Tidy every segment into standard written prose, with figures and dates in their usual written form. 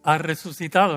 Ha resucitado.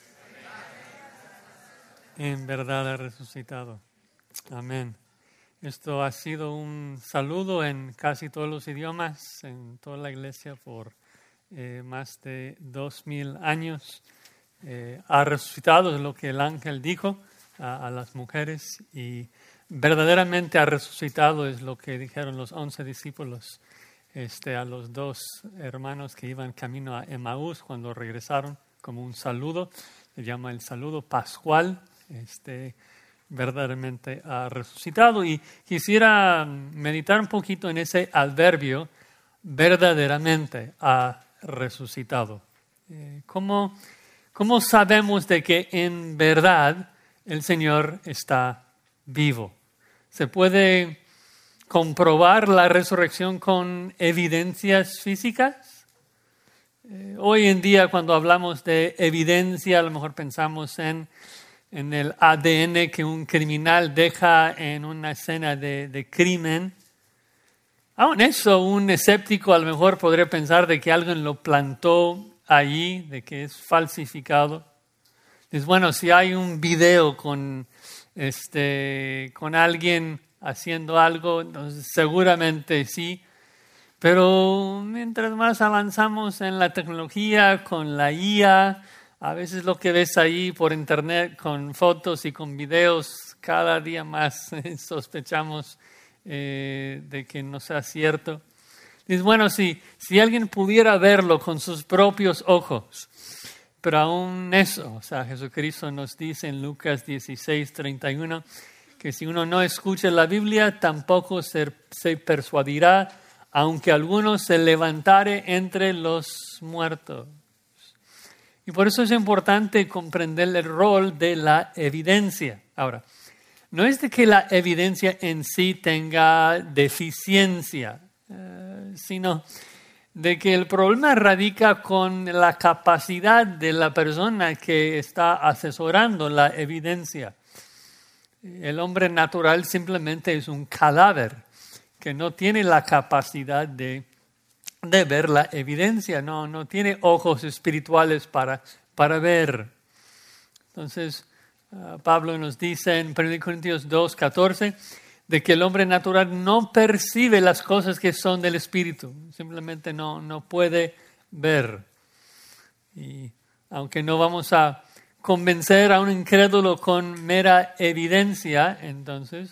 En verdad ha resucitado. Amén. Esto ha sido un saludo en casi todos los idiomas, en toda la iglesia por más de 2000 años. Ha resucitado, es lo que el ángel dijo a las mujeres, y verdaderamente ha resucitado es lo que dijeron los 11 discípulos a los dos hermanos que iban camino a Emaús cuando regresaron, como un saludo. Se llama el saludo pascual. Verdaderamente ha resucitado, y quisiera meditar un poquito en ese adverbio, verdaderamente ha resucitado. ¿Cómo sabemos de que en verdad el Señor está vivo? ¿Se puede comprobar la resurrección con evidencias físicas? Hoy en día, cuando hablamos de evidencia, a lo mejor pensamos en el ADN que un criminal deja en una escena de crimen. Aún eso, un escéptico a lo mejor podría pensar de que alguien lo plantó allí, de que es falsificado. Es bueno, si hay un video con alguien haciendo algo, entonces seguramente sí. Pero mientras más avanzamos en la tecnología, con la IA, a veces lo que ves ahí por internet con fotos y con videos, cada día más sospechamos de que no sea cierto. Es bueno, si alguien pudiera verlo con sus propios ojos, pero aún eso, o sea, Jesucristo nos dice en Lucas 16:31 que si uno no escucha la Biblia, tampoco se persuadirá, aunque alguno se levantare entre los muertos. Y por eso es importante comprender el rol de la evidencia. Ahora, no es de que la evidencia en sí tenga deficiencia, sino de que el problema radica con la capacidad de la persona que está asesorando la evidencia. El hombre natural simplemente es un cadáver que no tiene la capacidad de ver la evidencia, no tiene ojos espirituales para ver. Entonces, Pablo nos dice en 1 Corintios 2:14 de que el hombre natural no percibe las cosas que son del Espíritu, simplemente no puede ver. Y aunque no vamos a convencer a un incrédulo con mera evidencia, entonces,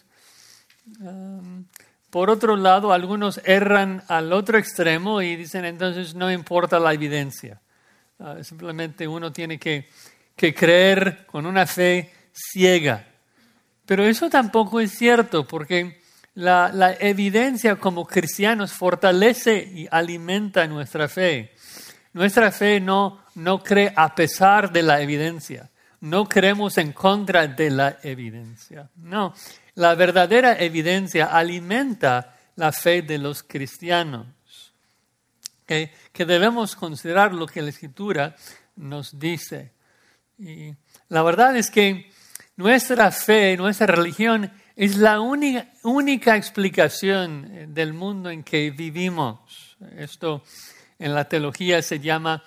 por otro lado, algunos erran al otro extremo y dicen, entonces no importa la evidencia. Simplemente uno tiene que creer con una fe ciega. Pero eso tampoco es cierto, porque la evidencia como cristianos fortalece y alimenta nuestra fe. Nuestra fe no cree a pesar de la evidencia. No creemos en contra de la evidencia. No, la verdadera evidencia alimenta la fe de los cristianos. Que debemos considerar lo que la Escritura nos dice. Y la verdad es que nuestra fe, nuestra religión es la única explicación del mundo en que vivimos. Esto en la teología se llama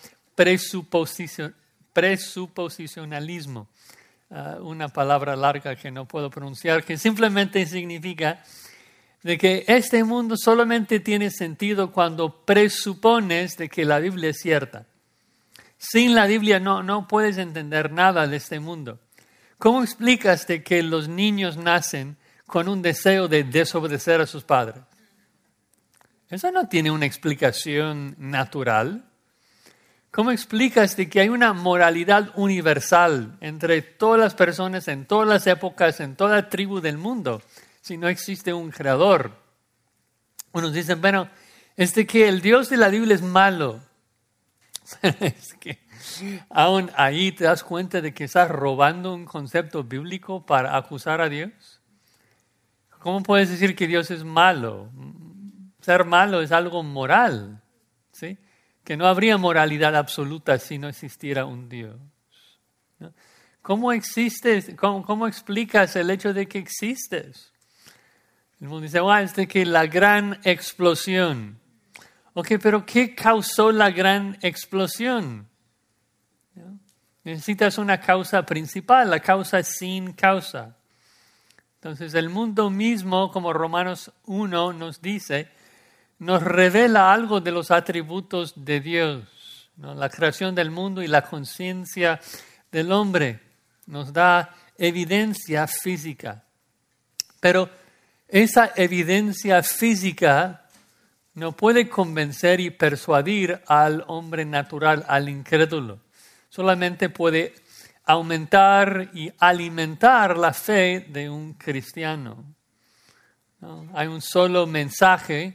presuposicionalismo. Una palabra larga que no puedo pronunciar, que simplemente significa de que este mundo solamente tiene sentido cuando presupones de que la Biblia es cierta. Sin la Biblia no puedes entender nada de este mundo. ¿Cómo explicas de que los niños nacen con un deseo de desobedecer a sus padres? Eso no tiene una explicación natural. ¿Cómo explicas de que hay una moralidad universal entre todas las personas, en todas las épocas, en toda tribu del mundo, si no existe un creador? Unos dicen, bueno, es de que el Dios de la Biblia es malo. Es que aún ahí te das cuenta de que estás robando un concepto bíblico para acusar a Dios. ¿Cómo puedes decir que Dios es malo? Ser malo es algo moral, ¿sí? Que no habría moralidad absoluta si no existiera un Dios, ¿no? ¿Cómo existes? ¿Cómo explicas el hecho de que existes? El mundo dice, es de que la gran explosión. Ok, pero ¿qué causó la gran explosión? ¿no? Necesitas una causa principal, la causa sin causa. Entonces el mundo mismo, como Romanos 1 nos dice, nos revela algo de los atributos de Dios, ¿no? La creación del mundo y la conciencia del hombre nos da evidencia física. Pero esa evidencia física no puede convencer y persuadir al hombre natural, al incrédulo. Solamente puede aumentar y alimentar la fe de un cristiano, ¿no? Hay un solo mensaje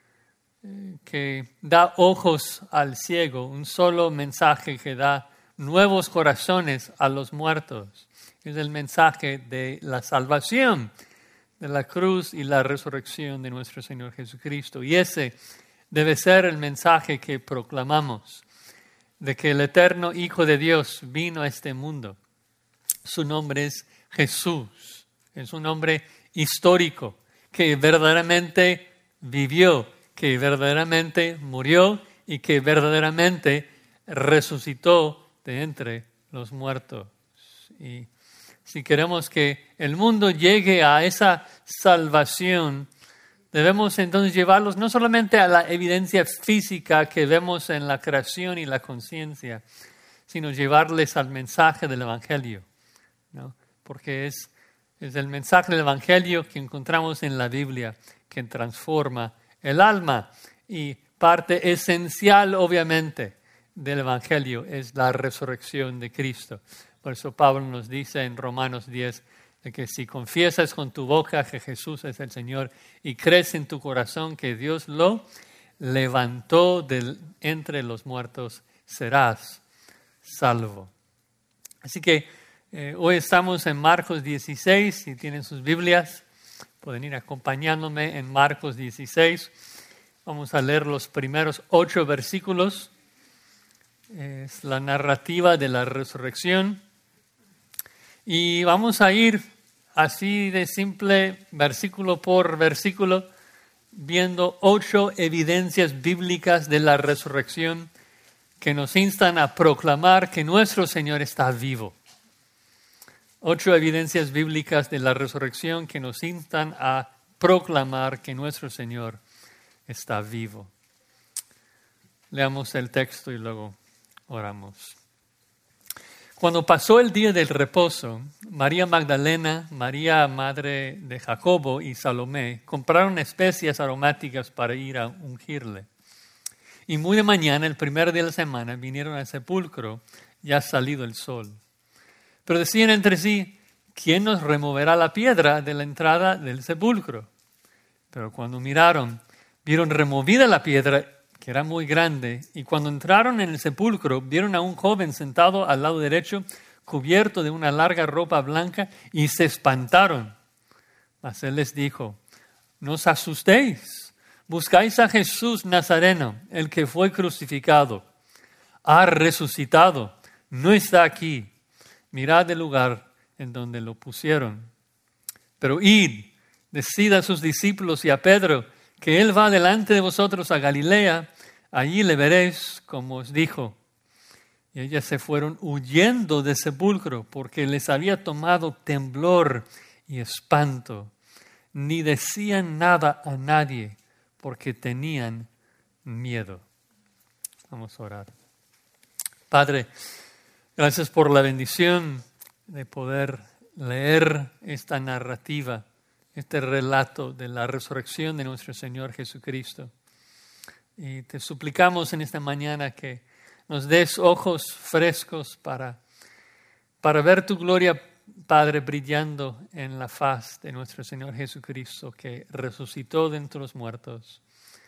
que da ojos al ciego, un solo mensaje que da nuevos corazones a los muertos. Es el mensaje de la salvación, de la cruz y la resurrección de nuestro Señor Jesucristo. Y ese debe ser el mensaje que proclamamos, de que el eterno Hijo de Dios vino a este mundo. Su nombre es Jesús. Es un hombre histórico que verdaderamente vivió, que verdaderamente murió y que verdaderamente resucitó de entre los muertos. Y si queremos que el mundo llegue a esa salvación, debemos entonces llevarlos no solamente a la evidencia física que vemos en la creación y la conciencia, sino llevarles al mensaje del Evangelio, ¿no? Porque es el mensaje del Evangelio que encontramos en la Biblia que transforma el alma. Y parte esencial, obviamente, del Evangelio es la resurrección de Cristo. Por eso Pablo nos dice en Romanos 10, de que si confiesas con tu boca que Jesús es el Señor y crees en tu corazón que Dios lo levantó entre los muertos, serás salvo. Así que hoy estamos en Marcos 16. Si tienen sus Biblias, pueden ir acompañándome en Marcos 16. Vamos a leer los primeros 8 versículos. Es la narrativa de la resurrección. Y vamos a ir así de simple, versículo por versículo, viendo 8 evidencias bíblicas de la resurrección que nos instan a proclamar que nuestro Señor está vivo. 8 evidencias bíblicas de la resurrección que nos instan a proclamar que nuestro Señor está vivo. Leamos el texto y luego oramos. Cuando pasó el día del reposo, María Magdalena, María, madre de Jacobo, y Salomé compraron especias aromáticas para ir a ungirle. Y muy de mañana, el primer día de la semana, vinieron al sepulcro, ya salido el sol. Pero decían entre sí, ¿quién nos removerá la piedra de la entrada del sepulcro? Pero cuando miraron, vieron removida la piedra, que era muy grande, y cuando entraron en el sepulcro, vieron a un joven sentado al lado derecho, cubierto de una larga ropa blanca, y se espantaron. Mas él les dijo, no os asustéis, buscáis a Jesús Nazareno, el que fue crucificado. Ha resucitado, no está aquí. Mirad el lugar en donde lo pusieron. Pero id, decid a sus discípulos y a Pedro, que él va delante de vosotros a Galilea, allí le veréis como os dijo. Y ellas se fueron huyendo del sepulcro, porque les había tomado temblor y espanto. Ni decían nada a nadie, porque tenían miedo. Vamos a orar. Padre, gracias por la bendición de poder leer esta narrativa, este relato de la resurrección de nuestro Señor Jesucristo. Y te suplicamos en esta mañana que nos des ojos frescos para ver tu gloria, Padre, brillando en la faz de nuestro Señor Jesucristo, que resucitó de entre los muertos.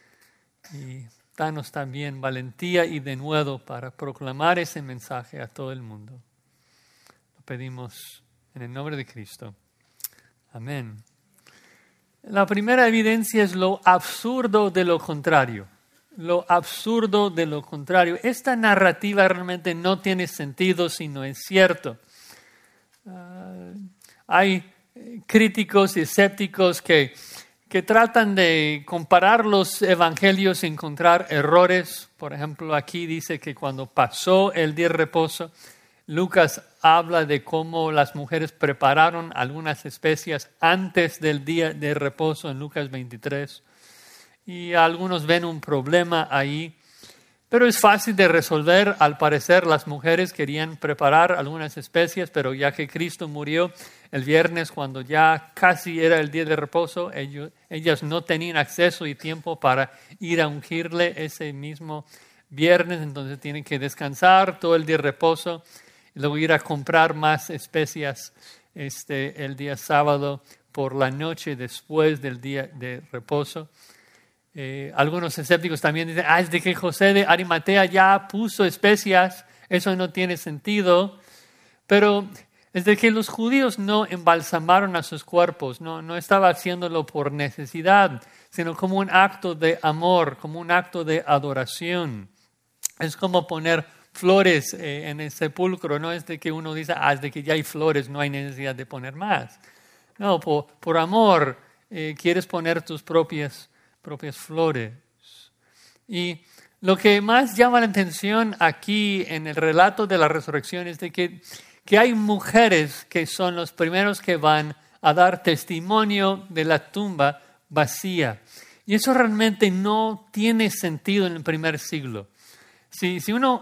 Y danos también valentía y denuedo para proclamar ese mensaje a todo el mundo. Lo pedimos en el nombre de Cristo. Amén. La primera evidencia es lo absurdo de lo contrario. Lo absurdo de lo contrario. Esta narrativa realmente no tiene sentido si no es cierto. Hay críticos y escépticos que que tratan de comparar los evangelios y encontrar errores. Por ejemplo, aquí dice que cuando pasó el día de reposo, Lucas habla de cómo las mujeres prepararon algunas especias antes del día de reposo en Lucas 23. Y algunos ven un problema ahí, pero es fácil de resolver. Al parecer las mujeres querían preparar algunas especias, pero ya que Cristo murió el viernes, cuando ya casi era el día de reposo, ellas no tenían acceso y tiempo para ir a ungirle ese mismo viernes, entonces tienen que descansar todo el día de reposo y luego ir a comprar más especias el día sábado por la noche después del día de reposo. Algunos escépticos también dicen, es de que José de Arimatea ya puso especias, eso no tiene sentido, pero es de que los judíos no embalsamaron a sus cuerpos, no estaba haciéndolo por necesidad, sino como un acto de amor, como un acto de adoración. Es como poner flores en el sepulcro, no es de que uno dice, es de que ya hay flores, no hay necesidad de poner más. No, por amor quieres poner tus propias flores. Y lo que más llama la atención aquí en el relato de la resurrección es de que hay mujeres que son los primeros que van a dar testimonio de la tumba vacía. Y eso realmente no tiene sentido en el primer siglo. Si uno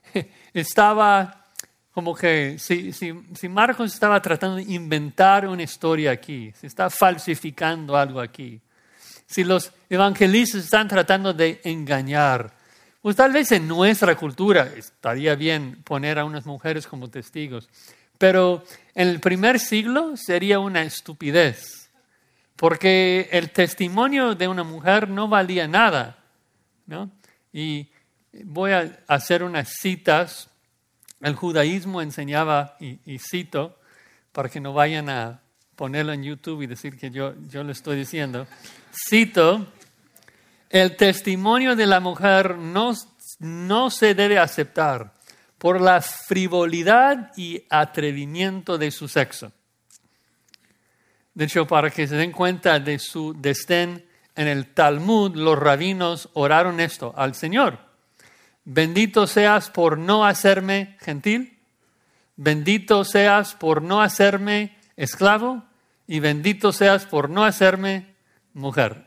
estaba como que, si Marcos estaba tratando de inventar una historia aquí, si está falsificando algo aquí, si los evangelistas están tratando de engañar, pues tal vez en nuestra cultura estaría bien poner a unas mujeres como testigos, pero en el primer siglo sería una estupidez, porque el testimonio de una mujer no valía nada, ¿no? Y voy a hacer unas citas. El judaísmo enseñaba, y cito, para que no vayan a ponerlo en YouTube y decir que yo lo estoy diciendo. Cito, el testimonio de la mujer no se debe aceptar por la frivolidad y atrevimiento de su sexo. De hecho, para que se den cuenta de su desdén, en el Talmud los rabinos oraron esto al Señor. Bendito seas por no hacerme gentil, bendito seas por no hacerme esclavo y bendito seas por no hacerme mujer.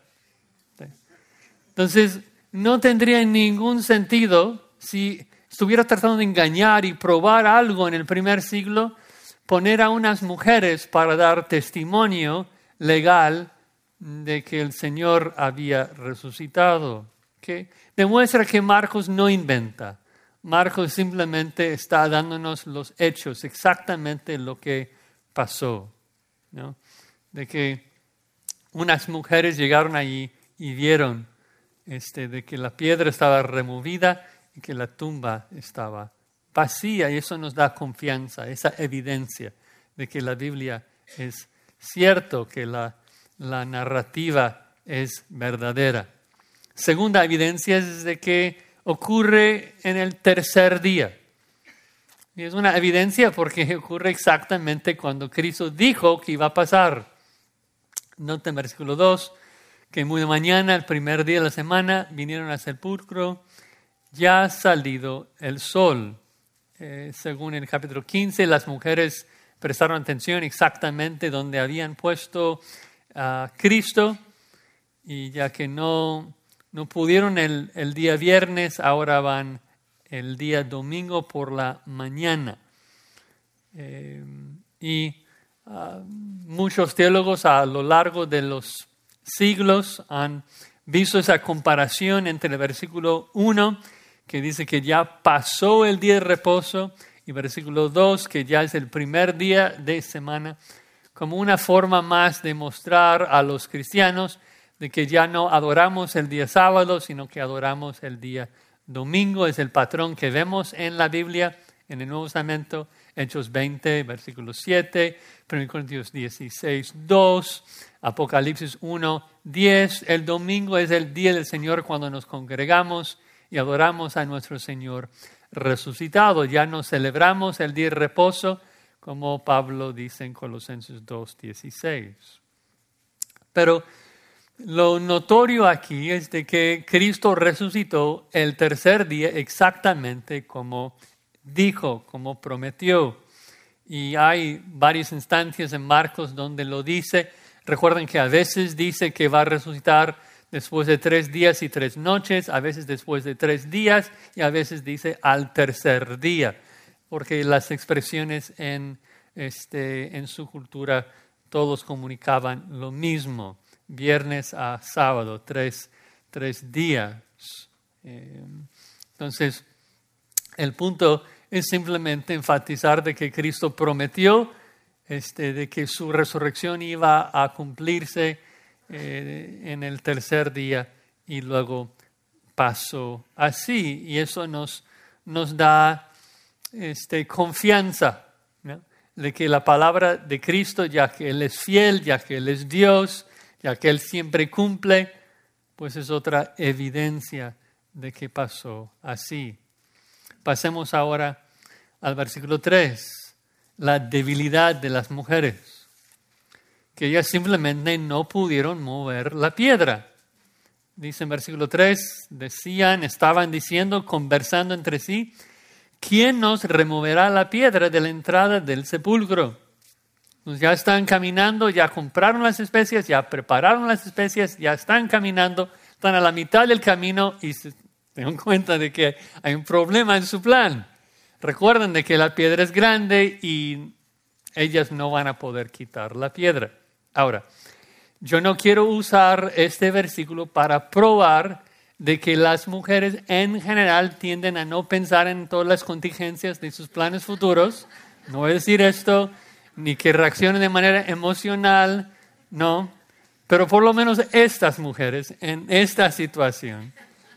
Entonces, no tendría ningún sentido si estuviera tratando de engañar y probar algo en el primer siglo, poner a unas mujeres para dar testimonio legal de que el Señor había resucitado. ¿Okay? Demuestra que Marcos no inventa. Marcos simplemente está dándonos los hechos, exactamente lo que pasó, ¿no? De que unas mujeres llegaron allí y vieron de que la piedra estaba removida y que la tumba estaba vacía, y eso nos da confianza, esa evidencia de que la Biblia es cierto, que la narrativa es verdadera. Segunda evidencia es de que ocurre en el tercer día. Y es una evidencia porque ocurre exactamente cuando Cristo dijo que iba a pasar. Nota en versículo 2, que muy de mañana, el primer día de la semana, vinieron al sepulcro, ya ha salido el sol. Según el capítulo 15, las mujeres prestaron atención exactamente donde habían puesto a Cristo, y ya que no pudieron el día viernes, ahora van el día domingo por la mañana. Muchos teólogos a lo largo de los siglos han visto esa comparación entre el versículo 1, que dice que ya pasó el día de reposo, y versículo 2, que ya es el primer día de semana, como una forma más de mostrar a los cristianos de que ya no adoramos el día sábado, sino que adoramos el día domingo. Es el patrón que vemos en la Biblia, en el Nuevo Testamento, Hechos 20, versículo 7, 1 Corintios 16, 2, Apocalipsis 1, 10. El domingo es el día del Señor cuando nos congregamos y adoramos a nuestro Señor resucitado. Ya no celebramos el día de reposo, como Pablo dice en Colosenses 2, 16. Pero Lo notorio aquí es de que Cristo resucitó el tercer día exactamente como dijo, como prometió. Y hay varias instancias en Marcos donde lo dice. Recuerden que a veces dice que va a resucitar después de 3 días y 3 noches, a veces después de 3 días y a veces dice al tercer día, porque las expresiones en su cultura todos comunicaban lo mismo, viernes a sábado, 3 días. Entonces, el punto es simplemente enfatizar de que Cristo prometió de que su resurrección iba a cumplirse en el tercer día y luego pasó así. Y eso nos da confianza, ¿no? De que la palabra de Cristo, ya que Él es fiel, ya que Él es Dios, ya que Él siempre cumple, pues es otra evidencia de que pasó así. Pasemos ahora al versículo 3. La debilidad de las mujeres, que ellas simplemente no pudieron mover la piedra. Dice en versículo 3, estaban diciendo, conversando entre sí, ¿quién nos removerá la piedra de la entrada del sepulcro? Pues ya están caminando, ya compraron las especias, ya prepararon las especias, ya están caminando, están a la mitad del camino y se dan cuenta de que hay un problema en su plan. Recuerden de que la piedra es grande y ellas no van a poder quitar la piedra. Ahora, yo no quiero usar este versículo para probar de que las mujeres en general tienden a no pensar en todas las contingencias de sus planes futuros. No voy a decir esto, ni que reaccionen de manera emocional, no. Pero por lo menos estas mujeres en esta situación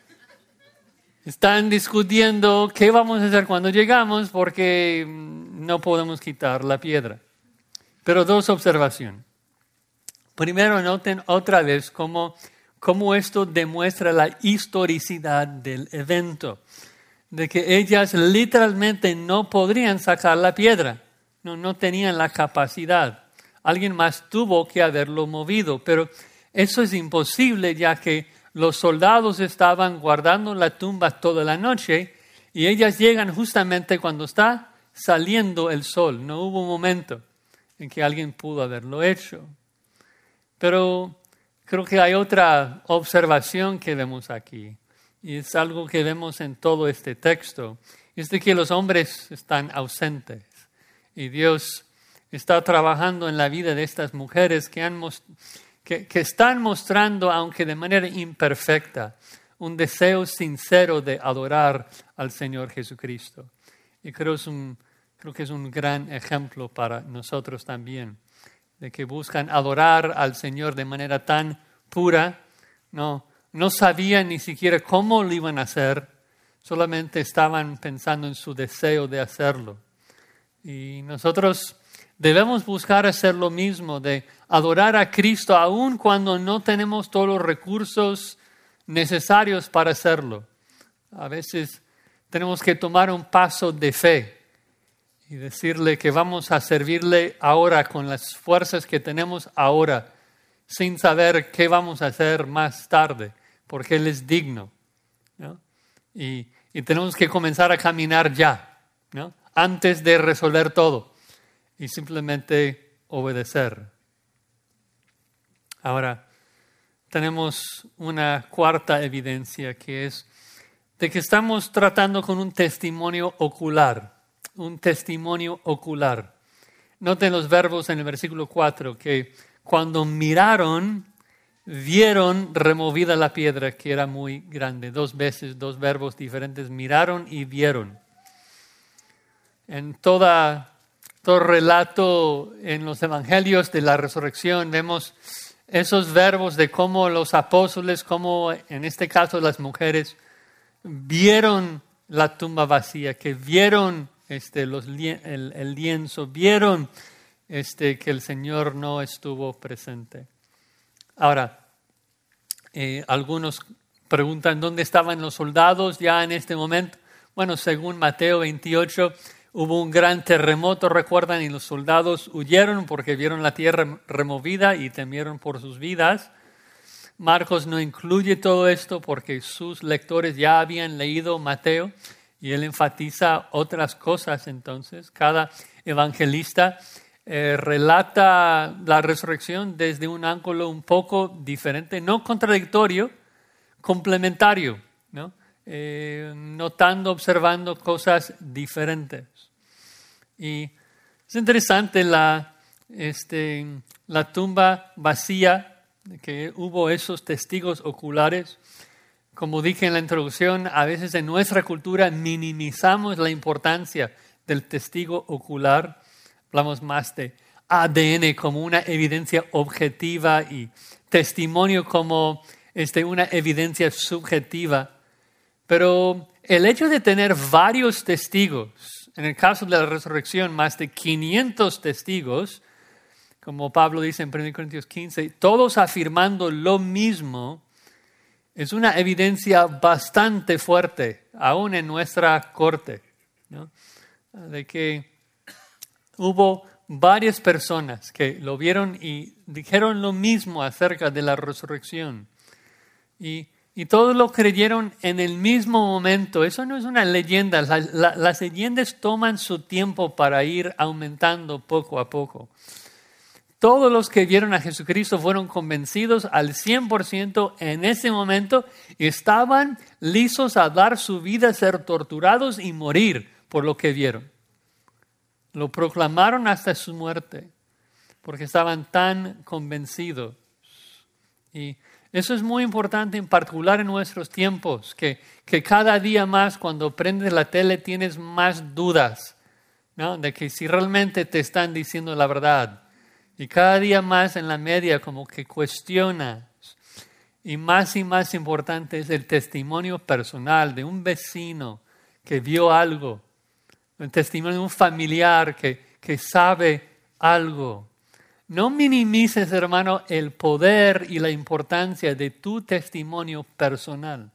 están discutiendo qué vamos a hacer cuando llegamos porque no podemos quitar la piedra. Pero 2 observaciones. Primero, noten otra vez cómo esto demuestra la historicidad del evento. De que ellas literalmente no podrían sacar la piedra. No tenían la capacidad. Alguien más tuvo que haberlo movido. Pero eso es imposible ya que los soldados estaban guardando la tumba toda la noche y ellas llegan justamente cuando está saliendo el sol. No hubo un momento en que alguien pudo haberlo hecho. Pero creo que hay otra observación que vemos aquí y es algo que vemos en todo este texto. Es de que los hombres están ausentes y Dios está trabajando en la vida de estas mujeres que están mostrando, aunque de manera imperfecta, un deseo sincero de adorar al Señor Jesucristo. Y creo que es un gran ejemplo para nosotros también, de que buscan adorar al Señor de manera tan pura. No sabían ni siquiera cómo lo iban a hacer, solamente estaban pensando en su deseo de hacerlo. Y nosotros debemos buscar hacer lo mismo, de adorar a Cristo aun cuando no tenemos todos los recursos necesarios para hacerlo. A veces tenemos que tomar un paso de fe y decirle que vamos a servirle ahora con las fuerzas que tenemos ahora, sin saber qué vamos a hacer más tarde, porque Él es digno, ¿no? Y tenemos que comenzar a caminar ya, ¿no? Antes de resolver todo. Y simplemente obedecer. Ahora, tenemos una cuarta evidencia que es de que estamos tratando con un testimonio ocular. Un testimonio ocular. Noten los verbos en el versículo 4, que cuando miraron, vieron removida la piedra que era muy grande. 2 veces, 2 verbos diferentes, miraron y vieron. En todo relato en los evangelios de la resurrección vemos esos verbos de cómo los apóstoles, como en este caso las mujeres, vieron la tumba vacía, que vieron el lienzo, vieron que el Señor no estuvo presente. Ahora, algunos preguntan dónde estaban los soldados ya en este momento. Bueno, según Mateo 28, hubo un gran terremoto, recuerdan, y los soldados huyeron porque vieron la tierra removida y temieron por sus vidas. Marcos no incluye todo esto porque sus lectores ya habían leído Mateo y él enfatiza otras cosas. Entonces, cada evangelista relata la resurrección desde un ángulo un poco diferente, no contradictorio, complementario, ¿no? Notando, observando cosas diferentes. Y es interesante la tumba vacía, que hubo esos testigos oculares. Como dije en la introducción, a veces en nuestra cultura minimizamos la importancia del testigo ocular. Hablamos más de ADN como una evidencia objetiva y testimonio como una evidencia subjetiva. Pero el hecho de tener varios testigos, en el caso de la resurrección, más de 500 testigos, como Pablo dice en 1 Corintios 15, todos afirmando lo mismo, es una evidencia bastante fuerte, aún en nuestra corte, ¿no? De que hubo varias personas que lo vieron y dijeron lo mismo acerca de la resurrección. Y todos lo creyeron en el mismo momento. Eso no es una leyenda. Las leyendas toman su tiempo para ir aumentando poco a poco. Todos los que vieron a Jesucristo fueron convencidos al 100% en ese momento y estaban listos a dar su vida, a ser torturados y morir por lo que vieron. Lo proclamaron hasta su muerte porque estaban tan convencidos. Y eso es muy importante, en particular en nuestros tiempos, que cada día más cuando prendes la tele tienes más dudas, ¿no? De que si realmente te están diciendo la verdad. Y cada día más en la media como que cuestionas. Y más importante es el testimonio personal de un vecino que vio algo. El testimonio de un familiar que sabe algo. No minimices, hermano, el poder y la importancia de tu testimonio personal.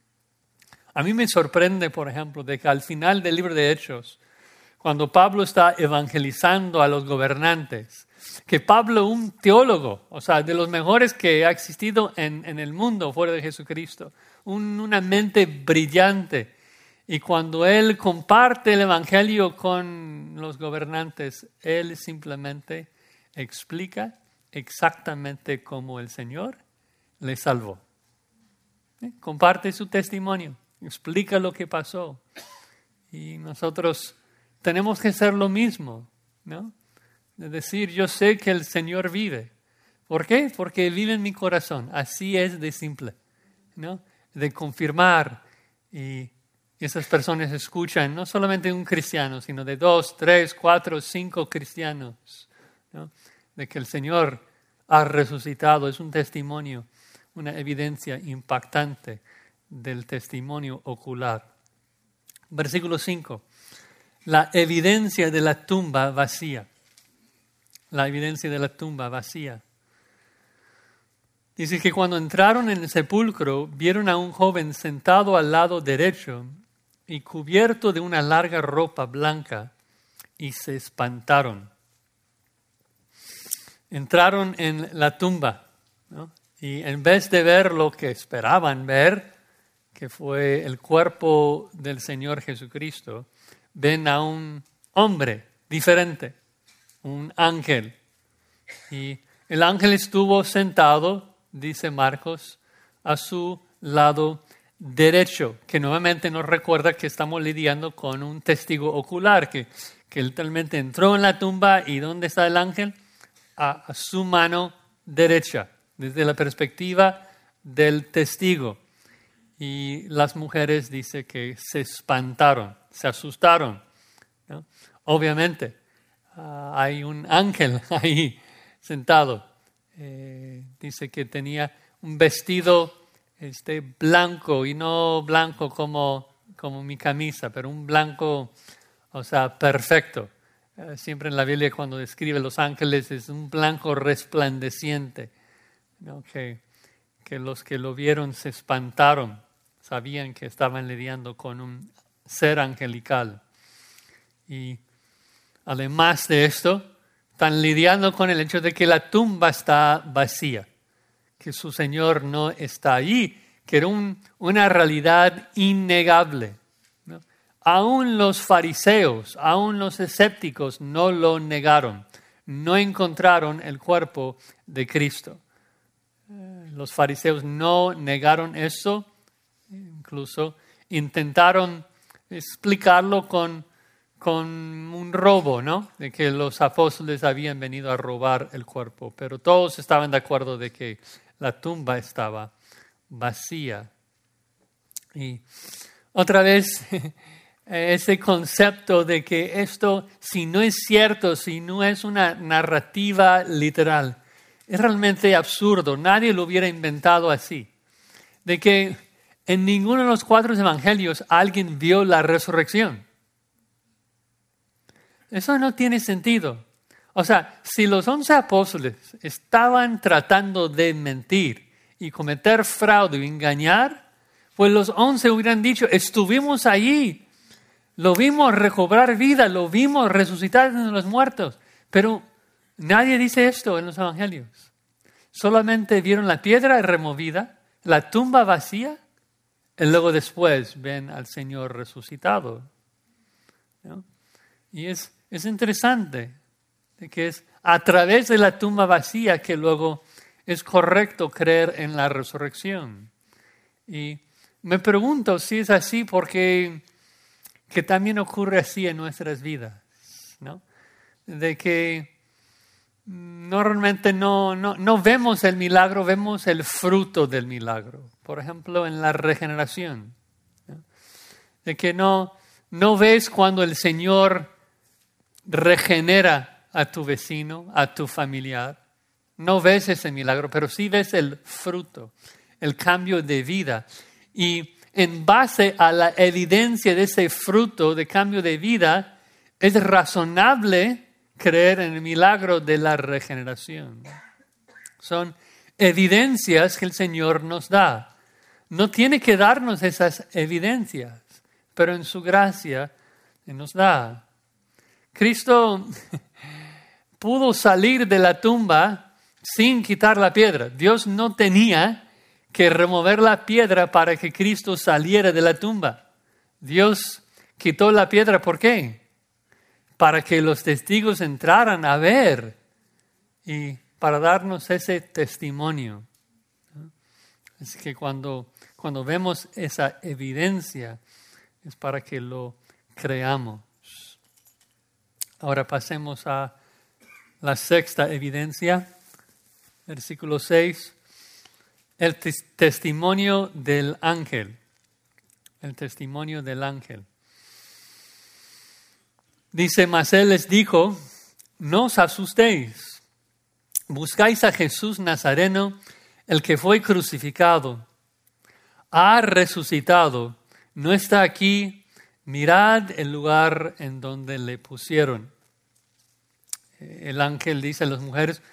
A mí me sorprende, por ejemplo, de que al final del libro de Hechos, cuando Pablo está evangelizando a los gobernantes, que Pablo, un teólogo, o sea, de los mejores que ha existido en el mundo fuera de Jesucristo, una mente brillante, y cuando él comparte el evangelio con los gobernantes, él simplemente explica exactamente cómo el Señor le salvó. Comparte su testimonio, explica lo que pasó. Y nosotros tenemos que hacer lo mismo, ¿no? De decir, yo sé que el Señor vive. ¿Por qué? Porque vive en mi corazón. Así es de simple, ¿no? De confirmar. Y esas personas escuchan no solamente de un cristiano, sino de 2, 3, 4, 5 cristianos, ¿no? De que el Señor ha resucitado. Es un testimonio, una evidencia impactante del testimonio ocular. Versículo 5. La evidencia de la tumba vacía. La evidencia de la tumba vacía. Dice que cuando entraron en el sepulcro, vieron a un joven sentado al lado derecho y cubierto de una larga ropa blanca, y se espantaron. Entraron en la tumba, ¿no? Y en vez de ver lo que esperaban ver, que fue el cuerpo del Señor Jesucristo, ven a un hombre diferente, un ángel. Y el ángel estuvo sentado, dice Marcos, a su lado derecho, que nuevamente nos recuerda que estamos lidiando con un testigo ocular, que literalmente entró en la tumba. ¿Y dónde está el ángel? A su mano derecha, desde la perspectiva del testigo. Y las mujeres dice que se espantaron, se asustaron, ¿no? Obviamente, hay un ángel ahí sentado. Dice que tenía un vestido blanco, y no blanco como mi camisa, pero un blanco, o sea, perfecto. Siempre en la Biblia cuando describe los ángeles es un blanco resplandeciente, ¿no? Que los que lo vieron se espantaron, sabían que estaban lidiando con un ser angelical. Y además de esto, están lidiando con el hecho de que la tumba está vacía, que su Señor no está allí, que era una realidad innegable, ¿no? Aún los fariseos, aún los escépticos no lo negaron, no encontraron el cuerpo de Cristo. Los fariseos no negaron eso, incluso intentaron explicarlo con un robo, ¿no? De que los apóstoles habían venido a robar el cuerpo, pero todos estaban de acuerdo de que la tumba estaba vacía. Y otra vez, ese concepto de que esto, si no es cierto, si no es una narrativa literal, es realmente absurdo. Nadie lo hubiera inventado así. De que en ninguno de los 4 evangelios alguien vio la resurrección. Eso no tiene sentido. O sea, si los 11 apóstoles estaban tratando de mentir y cometer fraude y engañar, pues los 11 hubieran dicho, estuvimos allí, lo vimos recobrar vida, lo vimos resucitar de los muertos. Pero nadie dice esto en los evangelios. Solamente vieron la piedra removida, la tumba vacía, y luego después ven al Señor resucitado, ¿no? Y es interesante de que es a través de la tumba vacía que luego es correcto creer en la resurrección. Y me pregunto si es así porque que también ocurre así en nuestras vidas, ¿no? De que normalmente no vemos el milagro, vemos el fruto del milagro. Por ejemplo, en la regeneración, ¿no? De que no ves cuando el Señor regenera a tu vecino, a tu familiar. No ves ese milagro, pero sí ves el fruto, el cambio de vida. Y en base a la evidencia de ese fruto de cambio de vida, es razonable creer en el milagro de la regeneración. Son evidencias que el Señor nos da. No tiene que darnos esas evidencias, pero en su gracia nos da. Cristo pudo salir de la tumba sin quitar la piedra. Dios no tenía que remover la piedra para que Cristo saliera de la tumba. Dios quitó la piedra, ¿por qué? Para que los testigos entraran a ver y para darnos ese testimonio. Así que cuando vemos esa evidencia es para que lo creamos. Ahora pasemos a la 6ª evidencia, versículo 6, el testimonio del ángel. El testimonio del ángel. Dice, mas él les dijo, no os asustéis, buscáis a Jesús Nazareno, el que fue crucificado. Ha resucitado, no está aquí, mirad el lugar en donde le pusieron. El ángel dice a las mujeres,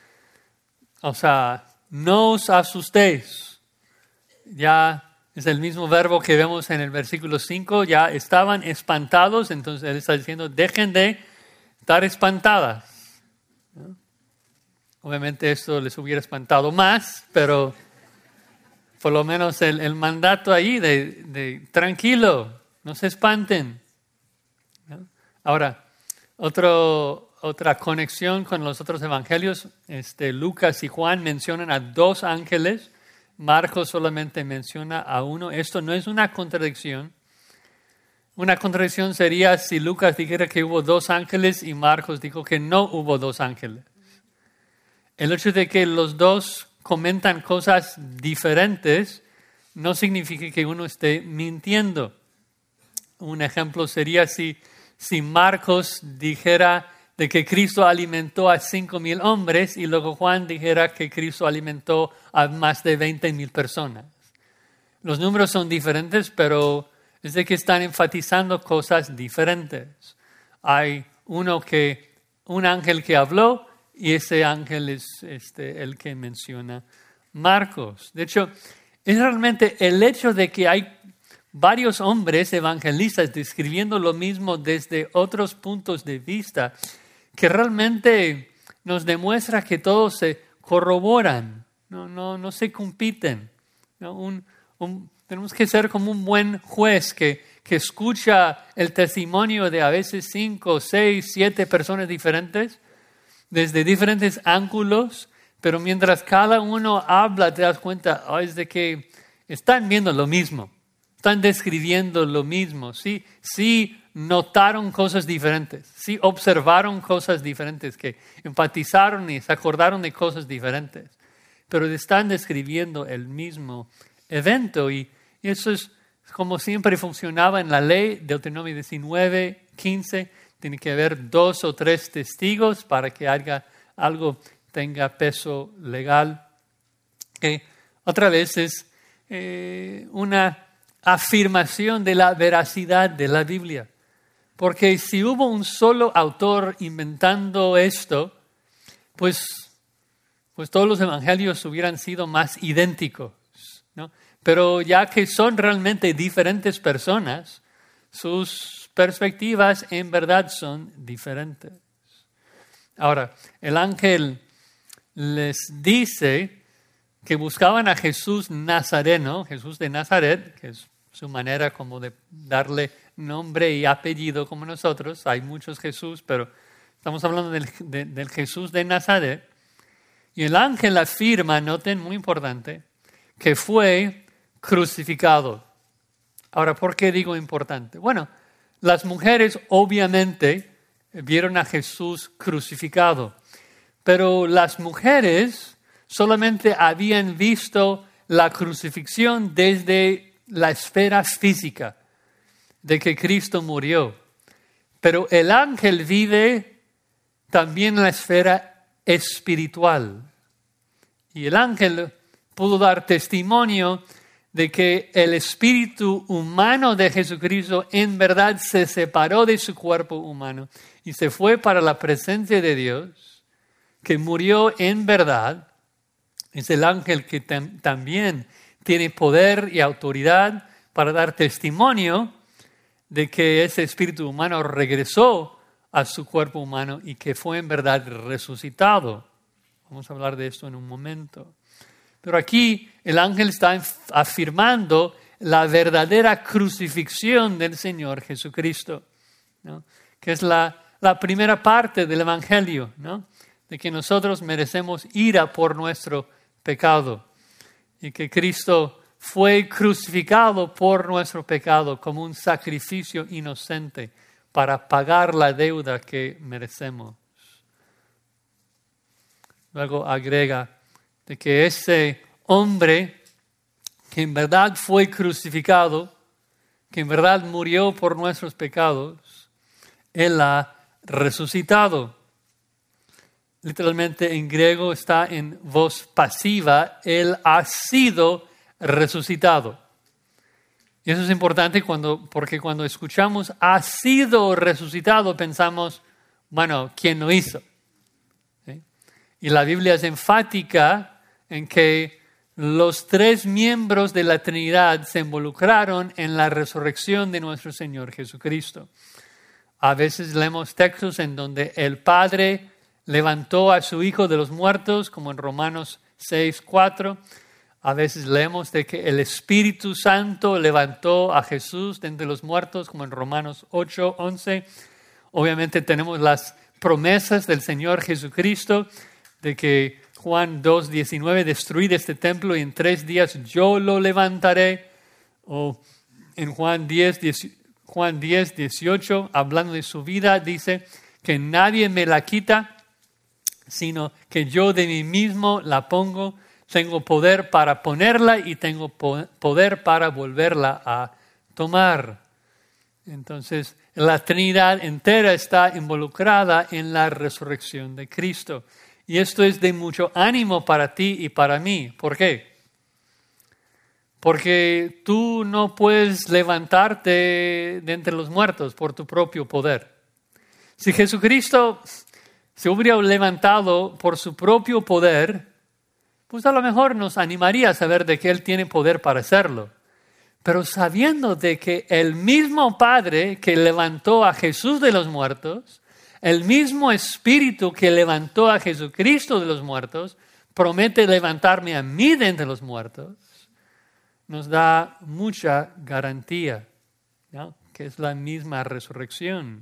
no os asustéis. Ya es el mismo verbo que vemos en el versículo 5, ya estaban espantados, entonces él está diciendo, dejen de estar espantadas, ¿no? Obviamente esto les hubiera espantado más, pero por lo menos el mandato ahí de tranquilo, no se espanten, ¿no? Ahora, otra conexión con los otros evangelios, Lucas y Juan mencionan a 2 ángeles, Marcos solamente menciona a uno. Esto no es una contradicción. Una contradicción sería si Lucas dijera que hubo 2 ángeles y Marcos dijo que no hubo 2 ángeles. El hecho de que los 2 comentan cosas diferentes no significa que uno esté mintiendo. Un ejemplo sería si Marcos dijera de que Cristo alimentó a 5,000 hombres y luego Juan dijera que Cristo alimentó a más de 20,000 personas. Los números son diferentes, pero es de que están enfatizando cosas diferentes. Hay un ángel que habló y ese ángel es el que menciona Marcos. De hecho, es realmente el hecho de que hay varios hombres evangelistas describiendo lo mismo desde otros puntos de vista que realmente nos demuestra que todos se corroboran. no se compiten. ¿No? Tenemos que ser como un buen juez que escucha el testimonio de a veces 5, 6, 7 personas diferentes, desde diferentes ángulos, pero mientras cada uno habla te das cuenta, es de que están viendo lo mismo, están describiendo lo mismo, sí notaron cosas diferentes, sí observaron cosas diferentes, que empatizaron y se acordaron de cosas diferentes, pero están describiendo el mismo evento y eso es como siempre funcionaba en la ley, Deuteronomio 19, 15, tiene que haber 2 o 3 testigos para que algo tenga peso legal. Otra vez es una afirmación de la veracidad de la Biblia. Porque si hubo un solo autor inventando esto, pues todos los evangelios hubieran sido más idénticos, ¿no? Pero ya que son realmente diferentes personas, sus perspectivas en verdad son diferentes. Ahora, el ángel les dice que buscaban a Jesús Nazareno, Jesús de Nazaret, que es su manera como de darle nombre y apellido como nosotros. Hay muchos Jesús, pero estamos hablando del Jesús de Nazaret. Y el ángel afirma, noten, muy importante, que fue crucificado. Ahora, ¿por qué digo importante? Bueno, las mujeres obviamente vieron a Jesús crucificado, pero las mujeres solamente habían visto la crucifixión desde la esfera física de que Cristo murió. Pero el ángel vive también en la esfera espiritual. Y el ángel pudo dar testimonio de que el espíritu humano de Jesucristo en verdad se separó de su cuerpo humano y se fue para la presencia de Dios, que murió en verdad. Es el ángel que también tiene poder y autoridad para dar testimonio de que ese espíritu humano regresó a su cuerpo humano y que fue en verdad resucitado. Vamos a hablar de esto en un momento. Pero aquí el ángel está afirmando la verdadera crucifixión del Señor Jesucristo, ¿no? Que es la primera parte del Evangelio, ¿no? De que nosotros merecemos ira por nuestro pecado y que Cristo fue crucificado por nuestro pecado como un sacrificio inocente para pagar la deuda que merecemos. Luego agrega de que ese hombre que en verdad fue crucificado, que en verdad murió por nuestros pecados, Él ha resucitado. Literalmente en griego está en voz pasiva, Él ha sido resucitado. Y eso es importante porque cuando escuchamos ha sido resucitado pensamos, bueno, ¿quién lo hizo? ¿Sí? Y la Biblia es enfática en que los 3 miembros de la Trinidad se involucraron en la resurrección de nuestro Señor Jesucristo. A veces leemos textos en donde el Padre levantó a su Hijo de los muertos, como en Romanos 6:4. A veces leemos de que el Espíritu Santo levantó a Jesús de entre los muertos, como en Romanos 8:11. Obviamente tenemos las promesas del Señor Jesucristo de que Juan 2:19, destruid este templo y en 3 días yo lo levantaré. O en Juan 10:18, hablando de su vida, dice que nadie me la quita, sino que yo de mí mismo la pongo. Tengo poder para ponerla y tengo poder para volverla a tomar. Entonces, la Trinidad entera está involucrada en la resurrección de Cristo. Y esto es de mucho ánimo para ti y para mí. ¿Por qué? Porque tú no puedes levantarte de entre los muertos por tu propio poder. Si Jesucristo se hubiera levantado por su propio poder, pues a lo mejor nos animaría a saber de que Él tiene poder para hacerlo. Pero sabiendo de que el mismo Padre que levantó a Jesús de los muertos, el mismo Espíritu que levantó a Jesucristo de los muertos, promete levantarme a mí de entre los muertos, nos da mucha garantía, ¿no? Que es la misma resurrección.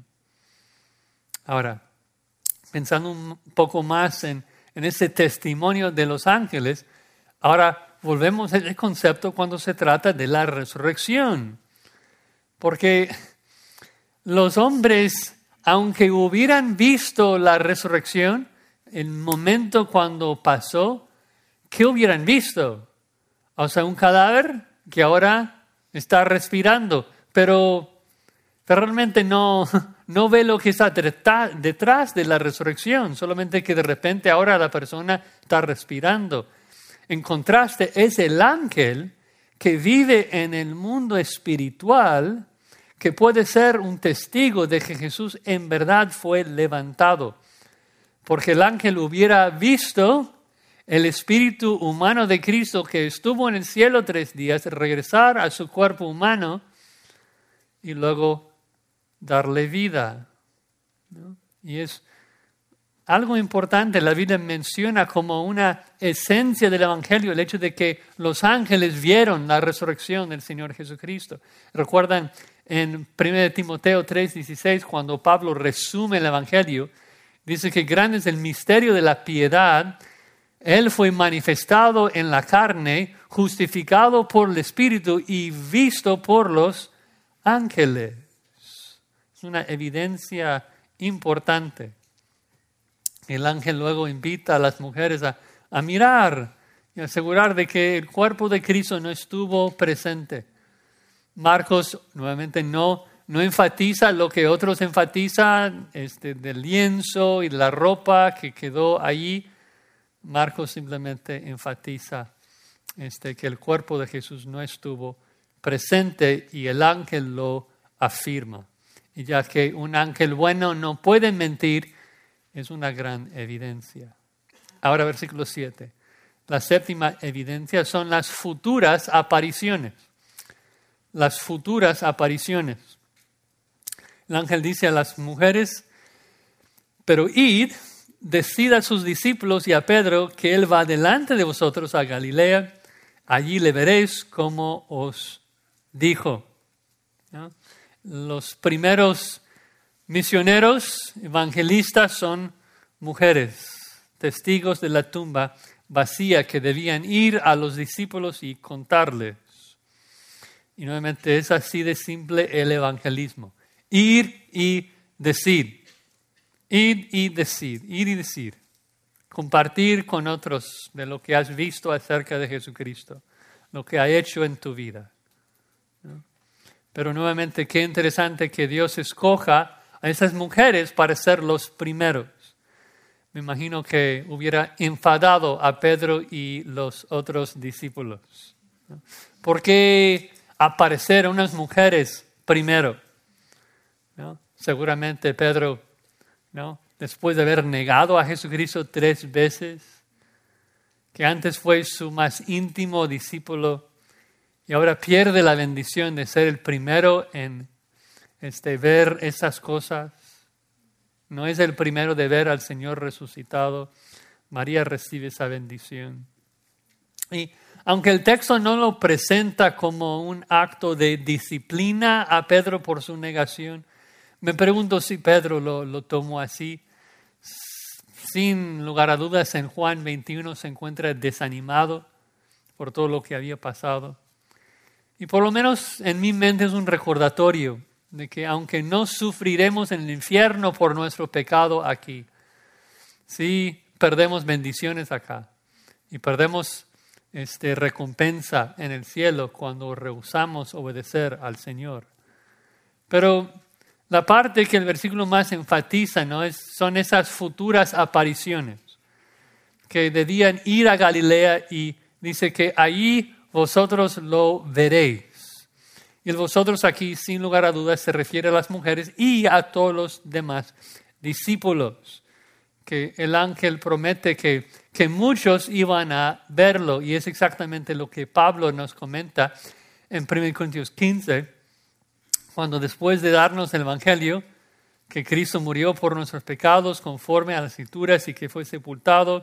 Ahora, pensando un poco más en ese testimonio de los ángeles, ahora volvemos al concepto cuando se trata de la resurrección. Porque los hombres, aunque hubieran visto la resurrección, el momento cuando pasó, ¿qué hubieran visto? O sea, un cadáver que ahora está respirando, pero realmente no ve lo que está detrás de la resurrección, solamente que de repente ahora la persona está respirando. En contraste, es el ángel que vive en el mundo espiritual que puede ser un testigo de que Jesús en verdad fue levantado. Porque el ángel hubiera visto el espíritu humano de Cristo que estuvo en el cielo 3 días, regresar a su cuerpo humano y luego darle vida, ¿no? Y es algo importante. La Biblia menciona como una esencia del Evangelio el hecho de que los ángeles vieron la resurrección del Señor Jesucristo. ¿Recuerdan en 1 Timoteo 3:16 cuando Pablo resume el Evangelio? Dice que grande es el misterio de la piedad. Él fue manifestado en la carne, justificado por el Espíritu y visto por los ángeles. Es una evidencia importante. El ángel luego invita a las mujeres a mirar y asegurar de que el cuerpo de Cristo no estuvo presente. Marcos nuevamente no enfatiza lo que otros enfatizan, del lienzo y la ropa que quedó allí. Marcos simplemente enfatiza que el cuerpo de Jesús no estuvo presente y el ángel lo afirma. Y ya que un ángel bueno no puede mentir, es una gran evidencia. Ahora versículo 7. La séptima evidencia son las futuras apariciones. Las futuras apariciones. El ángel dice a las mujeres, pero id, decid a sus discípulos y a Pedro que él va delante de vosotros a Galilea, allí le veréis como os dijo. ¿No? Los primeros misioneros, evangelistas son mujeres, testigos de la tumba vacía que debían ir a los discípulos y contarles. Y nuevamente es así de simple el evangelismo. Ir y decir. Ir y decir. Ir y decir. Compartir con otros de lo que has visto acerca de Jesucristo, lo que ha hecho en tu vida. ¿No? Pero nuevamente, qué interesante que Dios escoja a esas mujeres para ser los primeros. Me imagino que hubiera enfadado a Pedro y los otros discípulos. ¿No? ¿Por qué aparecer unas mujeres primero? ¿No? Seguramente Pedro, ¿no? Después de haber negado a Jesucristo 3 veces, que antes fue su más íntimo discípulo y ahora pierde la bendición de ser el primero en ver esas cosas. No es el primero de ver al Señor resucitado. María recibe esa bendición. Y aunque el texto no lo presenta como un acto de disciplina a Pedro por su negación, me pregunto si Pedro lo tomó así. Sin lugar a dudas, en Juan 21 se encuentra desanimado por todo lo que había pasado. Y por lo menos en mi mente es un recordatorio de que aunque no sufriremos en el infierno por nuestro pecado aquí, sí perdemos bendiciones acá y perdemos recompensa en el cielo cuando rehusamos obedecer al Señor. Pero la parte que el versículo más enfatiza, ¿no? Son esas futuras apariciones que debían ir a Galilea y dice que allí vosotros lo veréis. Y el vosotros aquí, sin lugar a dudas, se refiere a las mujeres y a todos los demás discípulos, que el ángel promete que muchos iban a verlo. Y es exactamente lo que Pablo nos comenta en 1 Corintios 15, cuando después de darnos el Evangelio, que Cristo murió por nuestros pecados conforme a las Escrituras y que fue sepultado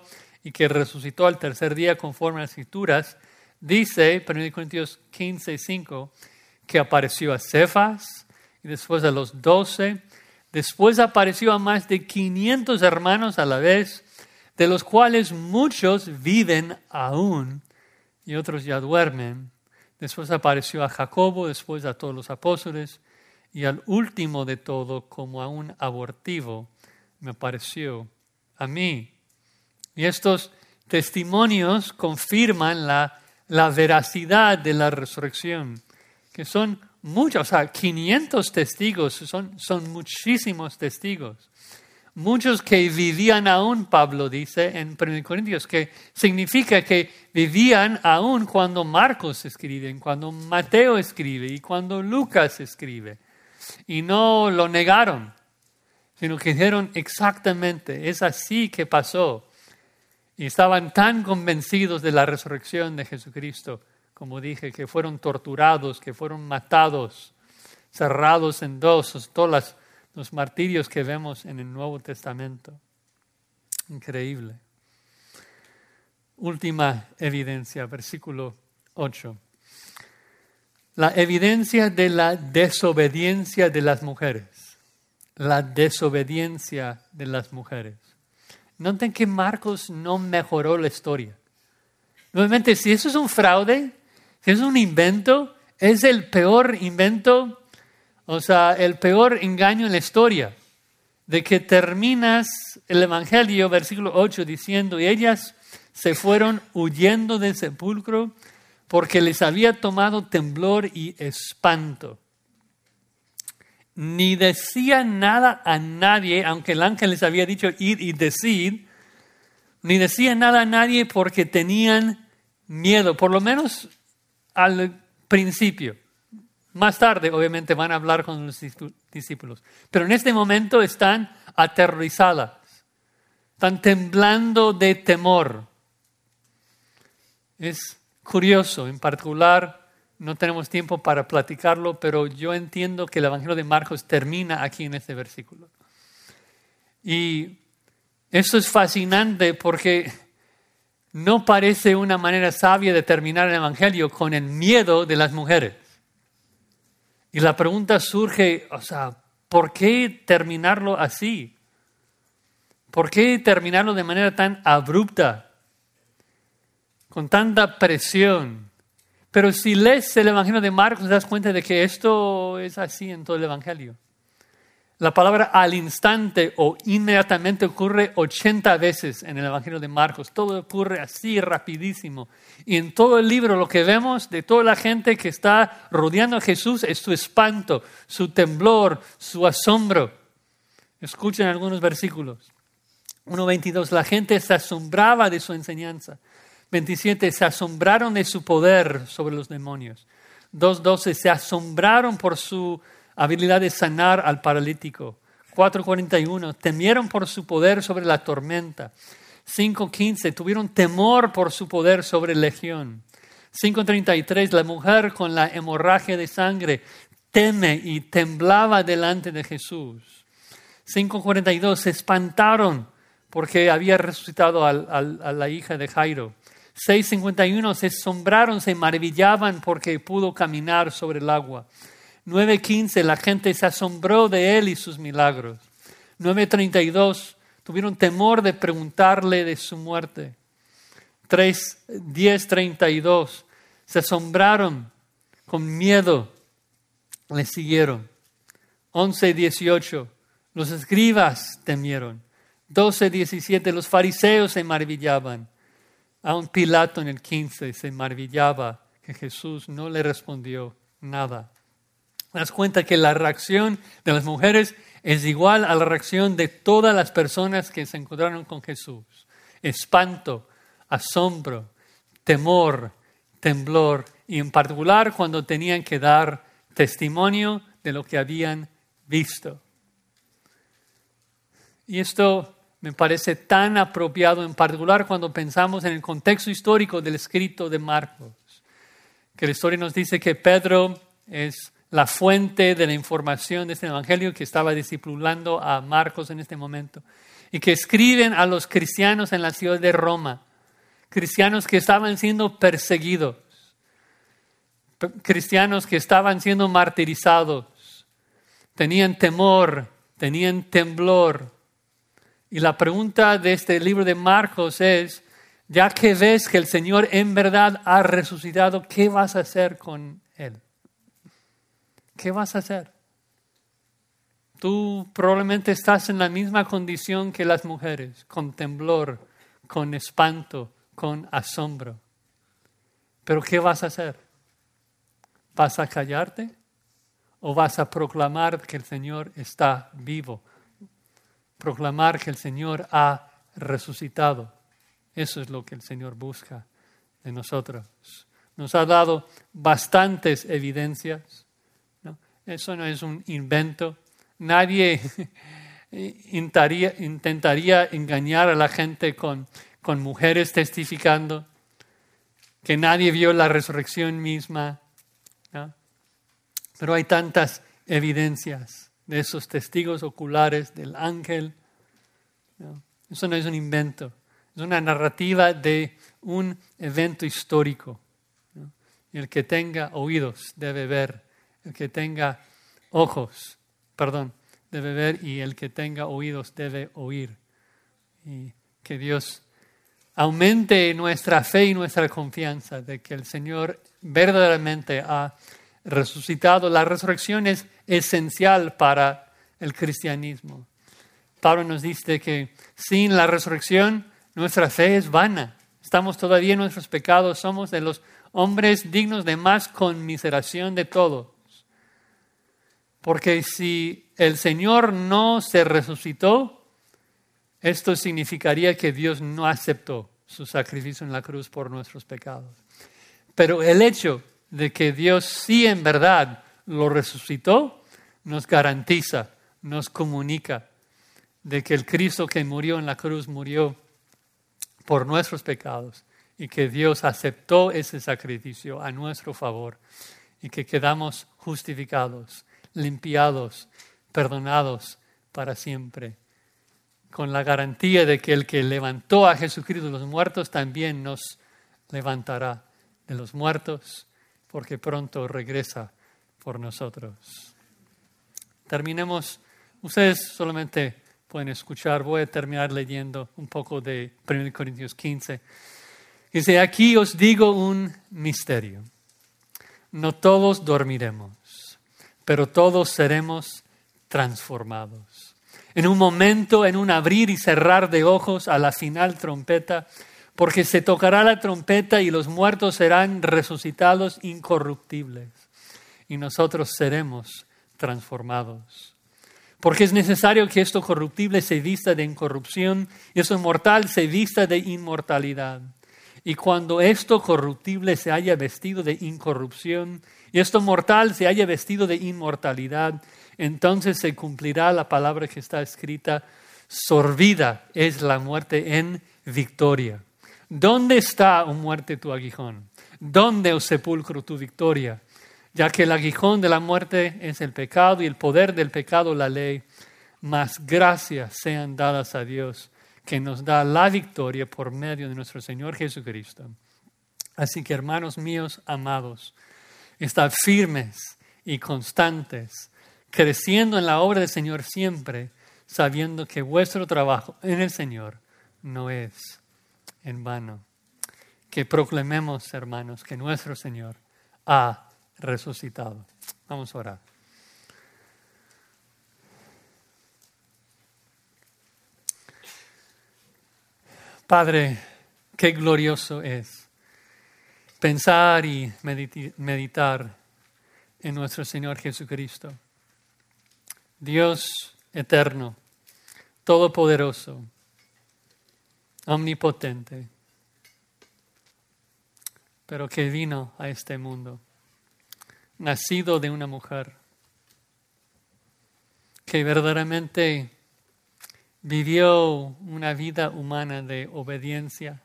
y que resucitó al tercer día conforme a las Escrituras, dice, 1 Corintios 15:5, que apareció a Cefas y después a los 12. Después apareció a más de 500 hermanos a la vez, de los cuales muchos viven aún y otros ya duermen. Después apareció a Jacobo, después a todos los apóstoles y al último de todo, como a un abortivo, me apareció a mí. Y estos testimonios confirman la veracidad de la resurrección, que son muchos, 500 testigos, son muchísimos testigos. Muchos que vivían aún, Pablo dice en 1 Corintios, que significa que vivían aún cuando Marcos escribe, cuando Mateo escribe y cuando Lucas escribe. Y no lo negaron, sino que dijeron exactamente, es así que pasó. Y estaban tan convencidos de la resurrección de Jesucristo, como dije, que fueron torturados, que fueron matados, cerrados en dos, todos los martirios que vemos en el Nuevo Testamento. Increíble. Última evidencia, versículo 8. La evidencia de la desobediencia de las mujeres. La desobediencia de las mujeres. Noten que Marcos no mejoró la historia. Nuevamente, si eso es un fraude, si es un invento, es el peor invento, el peor engaño en la historia, de que terminas el Evangelio, versículo 8, diciendo, y ellas se fueron huyendo del sepulcro porque les había tomado temblor y espanto. Ni decían nada a nadie, aunque el ángel les había dicho ir y decir, ni decían nada a nadie porque tenían miedo, por lo menos al principio. Más tarde, obviamente, van a hablar con los discípulos. Pero en este momento están aterrorizadas. Están temblando de temor. Es curioso, en particular, no tenemos tiempo para platicarlo, pero yo entiendo que el Evangelio de Marcos termina aquí en este versículo. Y esto es fascinante porque no parece una manera sabia de terminar el Evangelio con el miedo de las mujeres. Y la pregunta surge, ¿por qué terminarlo así? ¿Por qué terminarlo de manera tan abrupta? Con tanta presión. Pero si lees el Evangelio de Marcos, te das cuenta de que esto es así en todo el Evangelio. La palabra al instante o inmediatamente ocurre 80 veces en el Evangelio de Marcos. Todo ocurre así rapidísimo. Y en todo el libro lo que vemos de toda la gente que está rodeando a Jesús es su espanto, su temblor, su asombro. Escuchen algunos versículos. 1:22, la gente se asombraba de su enseñanza. 27, se asombraron de su poder sobre los demonios. 2:12, se asombraron por su habilidad de sanar al paralítico. 4:41, temieron por su poder sobre la tormenta. 5:15, tuvieron temor por su poder sobre legión. 5:33, la mujer con la hemorragia de sangre teme y temblaba delante de Jesús. 5:42, se espantaron porque había resucitado a la hija de Jairo. 6:51, se asombraron, se maravillaban porque pudo caminar sobre el agua. 9:15, la gente se asombró de él y sus milagros. 9:32, tuvieron temor de preguntarle de su muerte. 10:32, se asombraron con miedo, le siguieron. 11:18, los escribas temieron. 12:17, los fariseos se maravillaban. Aún Pilato en el 15 se maravillaba que Jesús no le respondió nada. Te das cuenta que la reacción de las mujeres es igual a la reacción de todas las personas que se encontraron con Jesús. Espanto, asombro, temor, temblor, y en particular cuando tenían que dar testimonio de lo que habían visto. Y esto me parece tan apropiado, en particular cuando pensamos en el contexto histórico del escrito de Marcos. Que la historia nos dice que Pedro es la fuente de la información de este evangelio, que estaba discipulando a Marcos en este momento, y que escriben a los cristianos en la ciudad de Roma, cristianos que estaban siendo perseguidos, cristianos que estaban siendo martirizados, tenían temor, tenían temblor. Y la pregunta de este libro de Marcos es, ya que ves que el Señor en verdad ha resucitado, ¿qué vas a hacer con Él? ¿Qué vas a hacer? Tú probablemente estás en la misma condición que las mujeres, con temblor, con espanto, con asombro. Pero ¿qué vas a hacer? ¿Vas a callarte o vas a proclamar que el Señor está vivo? Proclamar que el Señor ha resucitado. Eso es lo que el Señor busca de nosotros. Nos ha dado bastantes evidencias, ¿no? Eso no es un invento. Nadie intentaría engañar a la gente con mujeres testificando que nadie vio la resurrección misma, ¿no? Pero hay tantas evidencias de esos testigos oculares del ángel, ¿no? Eso no es un invento, es una narrativa de un evento histórico, ¿no? Y el que tenga oídos debe ver, el que tenga debe ver, y el que tenga oídos debe oír. Y que Dios aumente nuestra fe y nuestra confianza de que el Señor verdaderamente ha resucitado. La resurrección es esencial para el cristianismo. Pablo nos dice que sin la resurrección nuestra fe es vana. Estamos todavía en nuestros pecados, somos de los hombres dignos de más conmiseración de todos. Porque si el Señor no se resucitó, esto significaría que Dios no aceptó su sacrificio en la cruz por nuestros pecados. Pero el hecho de que Dios sí en verdad lo resucitó, nos garantiza, nos comunica de que el Cristo que murió en la cruz murió por nuestros pecados y que Dios aceptó ese sacrificio a nuestro favor y que quedamos justificados, limpiados, perdonados para siempre, con la garantía de que el que levantó a Jesucristo de los muertos también nos levantará de los muertos, porque pronto regresa por nosotros. Terminemos, ustedes solamente pueden escuchar, voy a terminar leyendo un poco de 1 Corintios 15. Dice, aquí os digo un misterio. No todos dormiremos, pero todos seremos transformados. En un momento, en un abrir y cerrar de ojos, a la final trompeta, porque se tocará la trompeta y los muertos serán resucitados incorruptibles y nosotros seremos transformados. Porque es necesario que esto corruptible se vista de incorrupción y esto mortal se vista de inmortalidad. Y cuando esto corruptible se haya vestido de incorrupción y esto mortal se haya vestido de inmortalidad, entonces se cumplirá la palabra que está escrita: sorbida es la muerte en victoria. ¿Dónde está, oh muerte, tu aguijón? ¿Dónde, oh sepulcro, tu victoria? Ya que el aguijón de la muerte es el pecado y el poder del pecado la ley, mas gracias sean dadas a Dios, que nos da la victoria por medio de nuestro Señor Jesucristo. Así que, hermanos míos amados, estad firmes y constantes, creciendo en la obra del Señor siempre, sabiendo que vuestro trabajo en el Señor no es en vano. Que proclamemos, hermanos, que nuestro Señor ha resucitado. Vamos a orar. Padre, qué glorioso es pensar y meditar en nuestro Señor Jesucristo, Dios eterno, todopoderoso, omnipotente, pero que vino a este mundo, nacido de una mujer, que verdaderamente vivió una vida humana de obediencia,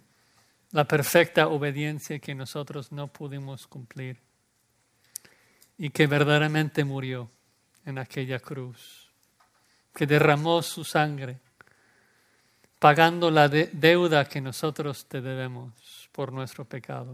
la perfecta obediencia que nosotros no pudimos cumplir. y que verdaderamente murió en aquella cruz, que derramó su sangre, pagando la deuda que nosotros te debemos por nuestro pecado.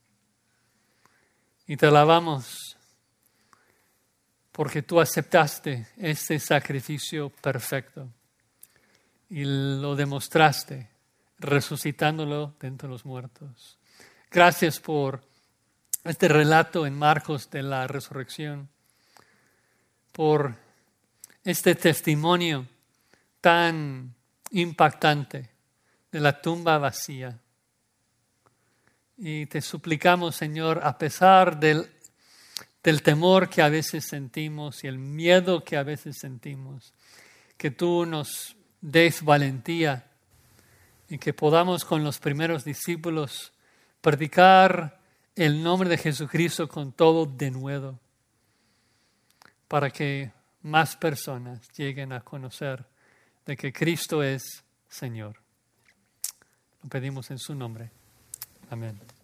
Y te alabamos porque tú aceptaste este sacrificio perfecto y lo demostraste resucitándolo de entre los muertos. Gracias por este relato en Marcos de la resurrección, por este testimonio tan impactante de la tumba vacía. Y te suplicamos, Señor, a pesar del temor que a veces sentimos y el miedo que a veces sentimos, que tú nos des valentía y que podamos con los primeros discípulos predicar el nombre de Jesucristo con todo denuedo, para que más personas lleguen a conocer de que Cristo es Señor. Lo pedimos en su nombre. Amén.